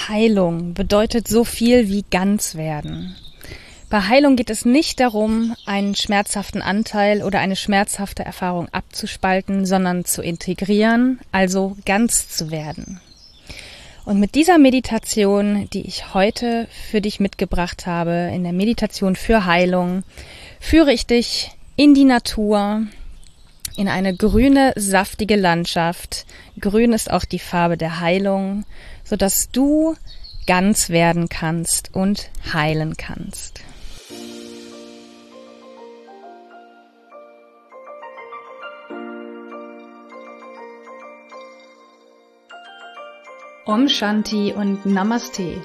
Heilung bedeutet so viel wie ganz werden. Bei Heilung geht es nicht darum, einen schmerzhaften Anteil oder eine schmerzhafte Erfahrung abzuspalten, sondern zu integrieren, also ganz zu werden. Und mit dieser Meditation, die ich heute für dich mitgebracht habe, in der Meditation für Heilung, führe ich dich in die Natur, in eine grüne, saftige Landschaft. Grün ist auch die Farbe der Heilung, sodass du ganz werden kannst und heilen kannst. Om Shanti und Namaste.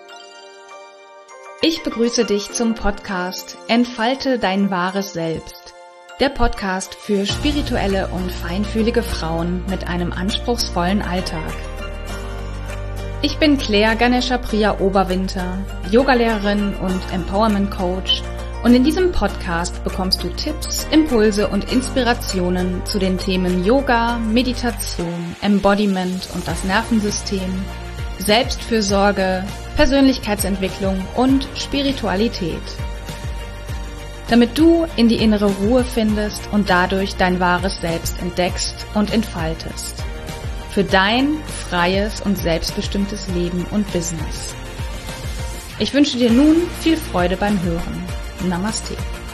Ich begrüße dich zum Podcast Entfalte dein wahres Selbst. Der Podcast für spirituelle und feinfühlige Frauen mit einem anspruchsvollen Alltag. Ich bin Claire Ganesha Priya Oberwinter, Yogalehrerin und Empowerment Coach, und in diesem Podcast bekommst du Tipps, Impulse und Inspirationen zu den Themen Yoga, Meditation, Embodiment und das Nervensystem, Selbstfürsorge, Persönlichkeitsentwicklung und Spiritualität. Damit du in die innere Ruhe findest und dadurch dein wahres Selbst entdeckst und entfaltest. Für dein freies und selbstbestimmtes Leben und Business. Ich wünsche dir nun viel Freude beim Hören. Namaste.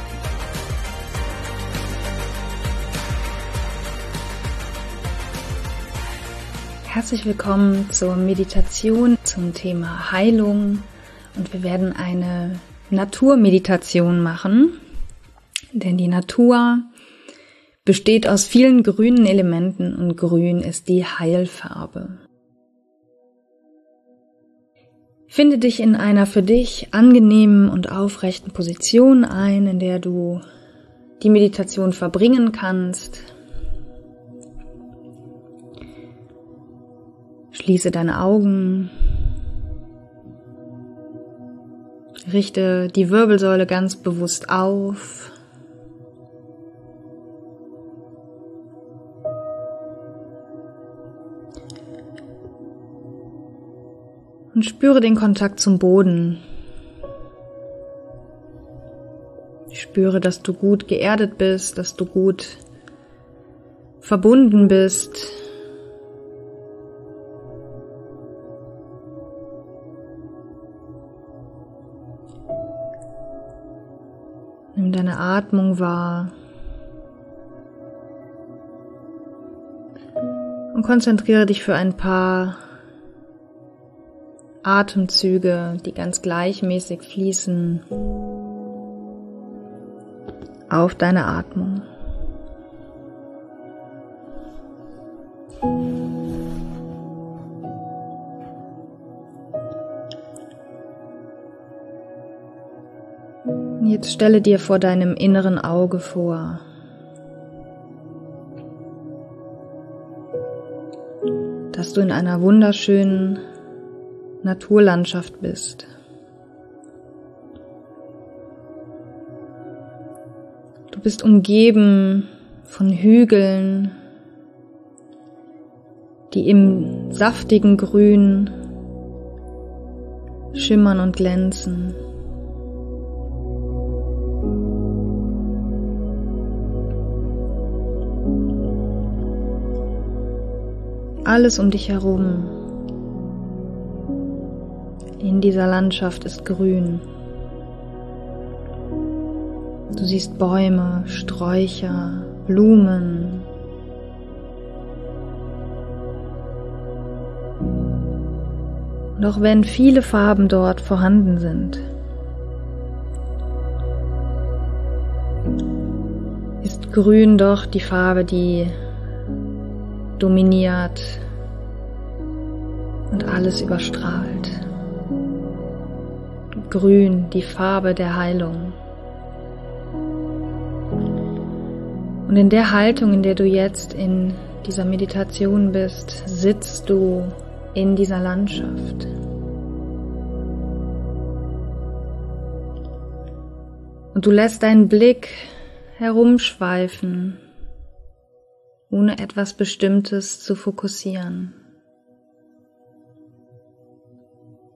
Herzlich willkommen zur Meditation zum Thema Heilung, und wir werden eine Naturmeditation machen, denn die Natur besteht aus vielen grünen Elementen und grün ist die Heilfarbe. Finde dich in einer für dich angenehmen und aufrechten Position ein, in der du die Meditation verbringen kannst. Schließe deine Augen. Richte die Wirbelsäule ganz bewusst auf. Und spüre den Kontakt zum Boden. Spüre, dass du gut geerdet bist, dass du gut verbunden bist. Nimm deine Atmung wahr. Und konzentriere dich für ein paar Atemzüge, die ganz gleichmäßig fließen, auf deine Atmung. Jetzt stelle dir vor deinem inneren Auge vor, dass du in einer wunderschönen Naturlandschaft bist. Du bist umgeben von Hügeln, die im saftigen Grün schimmern und glänzen. Alles um dich herum in dieser Landschaft ist grün. Du siehst Bäume, Sträucher, Blumen. Und auch wenn viele Farben dort vorhanden sind, ist Grün doch die Farbe, die dominiert und alles überstrahlt. Grün, die Farbe der Heilung. Und in der Haltung, in der du jetzt in dieser Meditation bist, sitzt du in dieser Landschaft. Und du lässt deinen Blick herumschweifen, ohne etwas Bestimmtes zu fokussieren.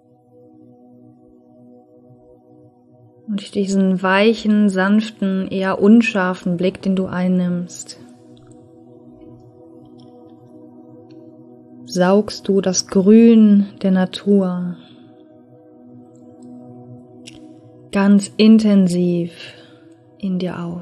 Und diesen weichen, sanften, eher unscharfen Blick, den du einnimmst, saugst du das Grün der Natur ganz intensiv in dir auf.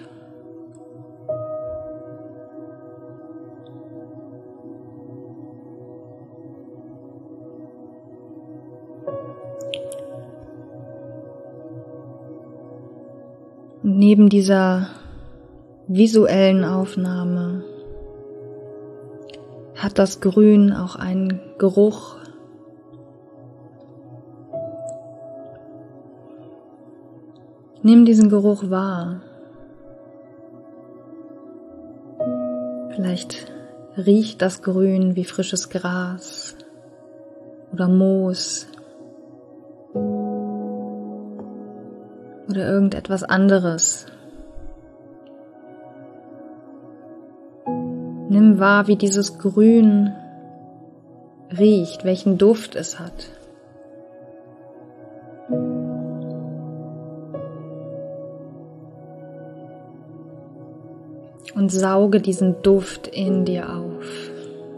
Und neben dieser visuellen Aufnahme hat das Grün auch einen Geruch. Nimm diesen Geruch wahr. Vielleicht riecht das Grün wie frisches Gras oder Moos oder irgendetwas anderes. Nimm wahr, wie dieses Grün riecht, welchen Duft es hat. Und sauge diesen Duft in dir auf.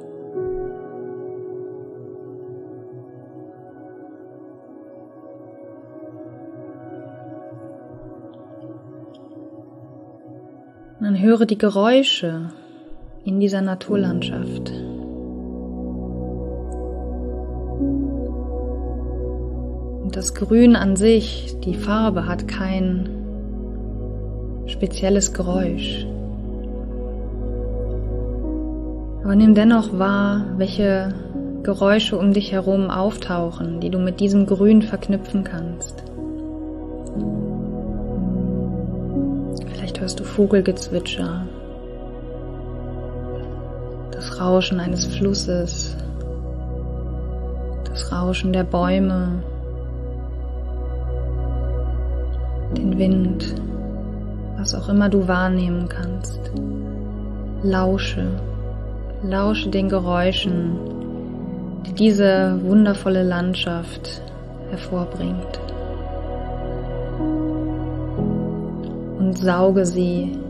Und dann höre die Geräusche in dieser Naturlandschaft. Und das Grün an sich, die Farbe, hat kein spezielles Geräusch. Aber nimm dennoch wahr, welche Geräusche um dich herum auftauchen, die du mit diesem Grün verknüpfen kannst. Vielleicht hörst du Vogelgezwitscher, das Rauschen eines Flusses, das Rauschen der Bäume, den Wind, was auch immer du wahrnehmen kannst. Lausche den Geräuschen, die diese wundervolle Landschaft hervorbringt. Und sauge sie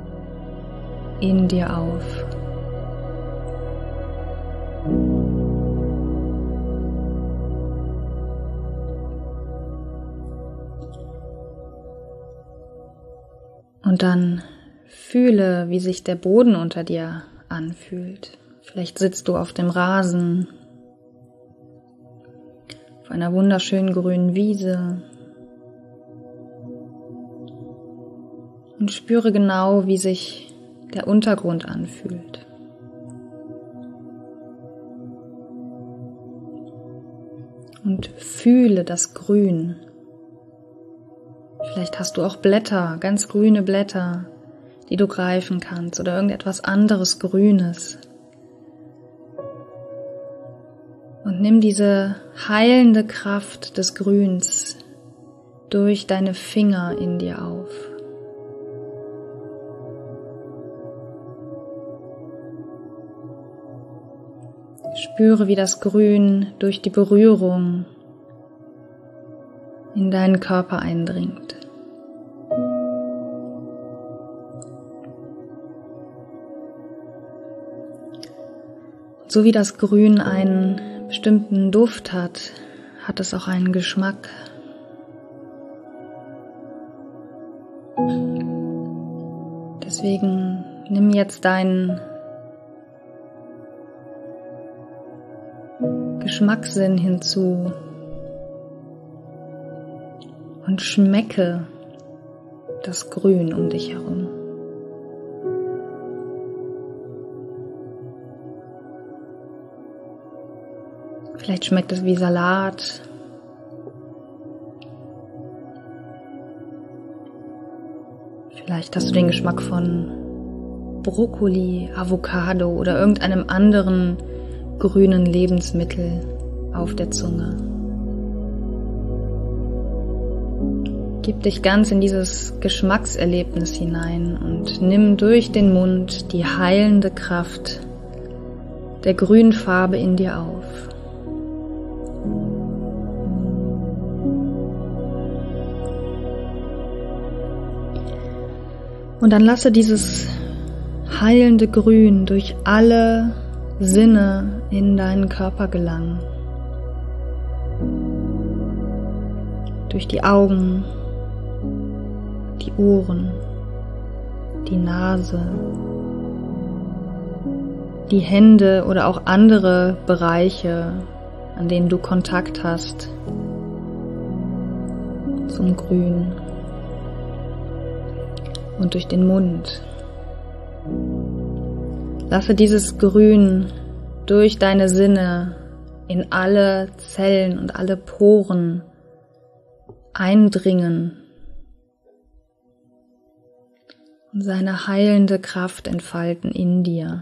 in dir auf. Und dann fühle, wie sich der Boden unter dir anfühlt. Vielleicht sitzt du auf dem Rasen, auf einer wunderschönen grünen Wiese und spüre genau, wie sich der Untergrund anfühlt. Und fühle das Grün. Vielleicht hast du auch Blätter, ganz grüne Blätter, die du greifen kannst oder irgendetwas anderes Grünes. Und nimm diese heilende Kraft des Grüns durch deine Finger in dir auf. Spüre, wie das Grün durch die Berührung in deinen Körper eindringt. So wie das Grün einen bestimmten Duft hat, hat es auch einen Geschmack. Deswegen nimm jetzt deinen Geschmackssinn hinzu und schmecke das Grün um dich herum. Vielleicht schmeckt es wie Salat. Vielleicht hast du den Geschmack von Brokkoli, Avocado oder irgendeinem anderen grünen Lebensmittel auf der Zunge. Gib dich ganz in dieses Geschmackserlebnis hinein und nimm durch den Mund die heilende Kraft der grünen Farbe in dir auf. Und dann lasse dieses heilende Grün durch alle Sinne in deinen Körper gelangen. Durch die Augen, die Ohren, die Nase, die Hände oder auch andere Bereiche, an denen du Kontakt hast zum Grün, und durch den Mund. Lasse dieses Grün durch deine Sinne in alle Zellen und alle Poren eindringen und seine heilende Kraft entfalten in dir.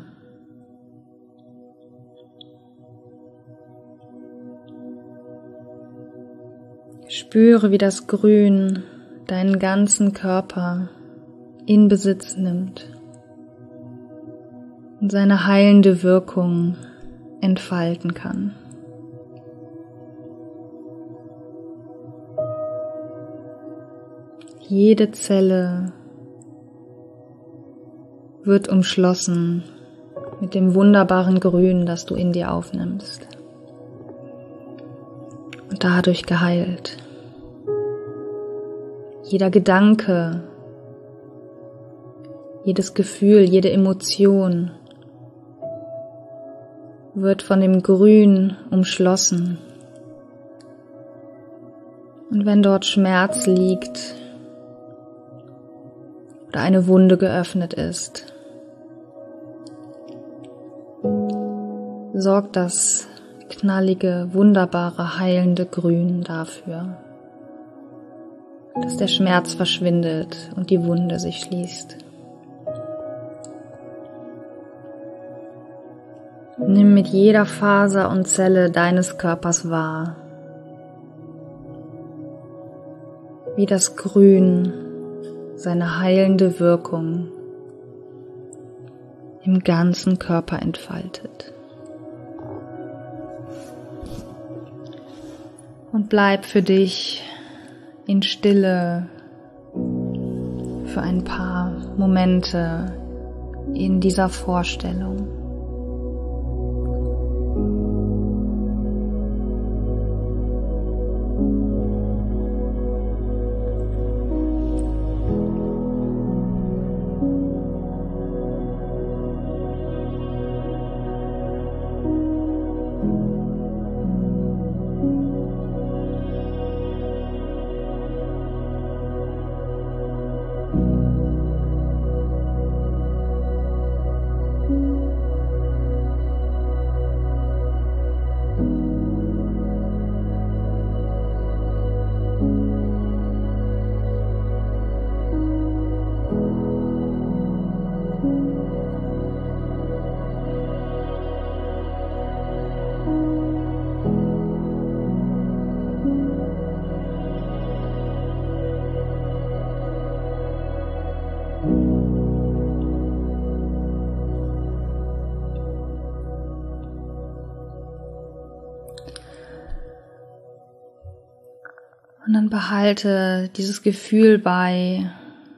Spüre, wie das Grün deinen ganzen Körper in Besitz nimmt und seine heilende Wirkung entfalten kann. Jede Zelle wird umschlossen mit dem wunderbaren Grün, das du in dir aufnimmst, und dadurch geheilt. Jeder Gedanke, jedes Gefühl, jede Emotion wird von dem Grün umschlossen. Und wenn dort Schmerz liegt oder eine Wunde geöffnet ist, sorgt das knallige, wunderbare, heilende Grün dafür, dass der Schmerz verschwindet und die Wunde sich schließt. Nimm mit jeder Faser und Zelle deines Körpers wahr, wie das Grün seine heilende Wirkung im ganzen Körper entfaltet. Und bleib für dich in Stille für ein paar Momente in dieser Vorstellung. Und dann behalte dieses Gefühl bei,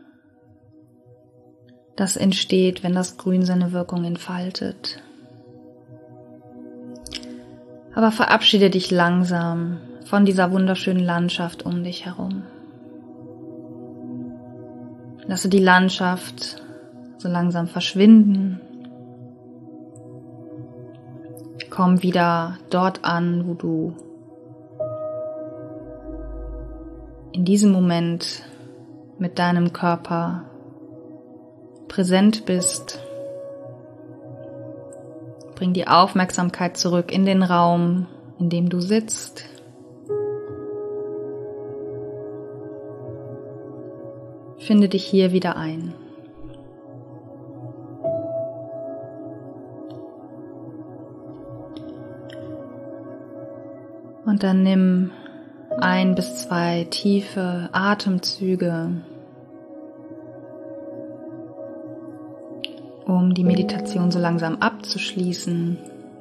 das entsteht, wenn das Grün seine Wirkung entfaltet. Aber verabschiede dich langsam von dieser wunderschönen Landschaft um dich herum. Lasse die Landschaft so langsam verschwinden. Komm wieder dort an, wo du in diesem Moment mit deinem Körper präsent bist. Bring die Aufmerksamkeit zurück in den Raum, in dem du sitzt. Finde dich hier wieder ein. Und dann nimm 1 bis 2 tiefe Atemzüge, um die Meditation so langsam abzuschließen.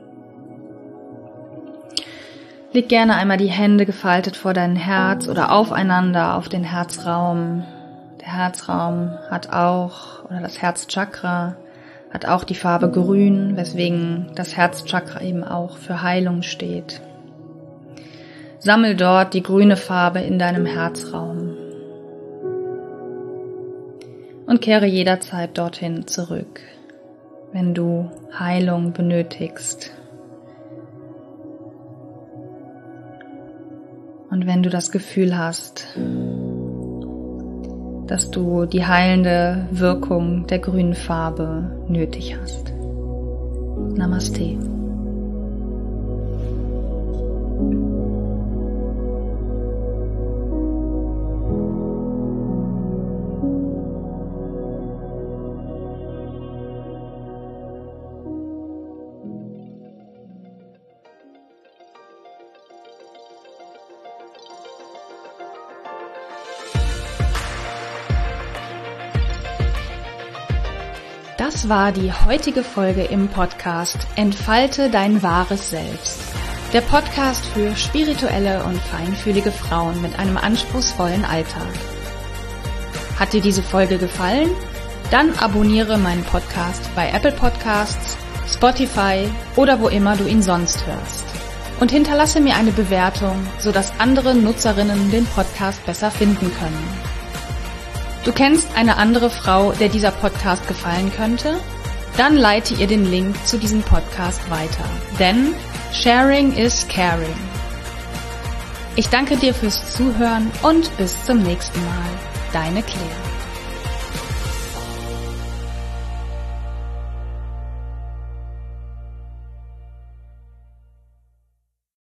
Leg gerne einmal die Hände gefaltet vor dein Herz oder aufeinander auf den Herzraum. Der Der Herzraum hat auch, oder das Herzchakra hat auch die Farbe Grün, weswegen das Herzchakra eben auch für Heilung steht. Sammel dort die grüne Farbe in deinem Herzraum und kehre jederzeit dorthin zurück, wenn du Heilung benötigst. Und wenn du das Gefühl hast, dass du die heilende Wirkung der grünen Farbe nötig hast. Namaste. Das war die heutige Folge im Podcast Entfalte dein wahres Selbst. Der Podcast für spirituelle und feinfühlige Frauen mit einem anspruchsvollen Alltag. Hat dir diese Folge gefallen? Dann abonniere meinen Podcast bei Apple Podcasts, Spotify oder wo immer du ihn sonst hörst. Und hinterlasse mir eine Bewertung, sodass andere Nutzerinnen den Podcast besser finden können. Du kennst eine andere Frau, der dieser Podcast gefallen könnte? Dann leite ihr den Link zu diesem Podcast weiter. Denn Sharing is Caring. Ich danke dir fürs Zuhören und bis zum nächsten Mal. Deine Claire.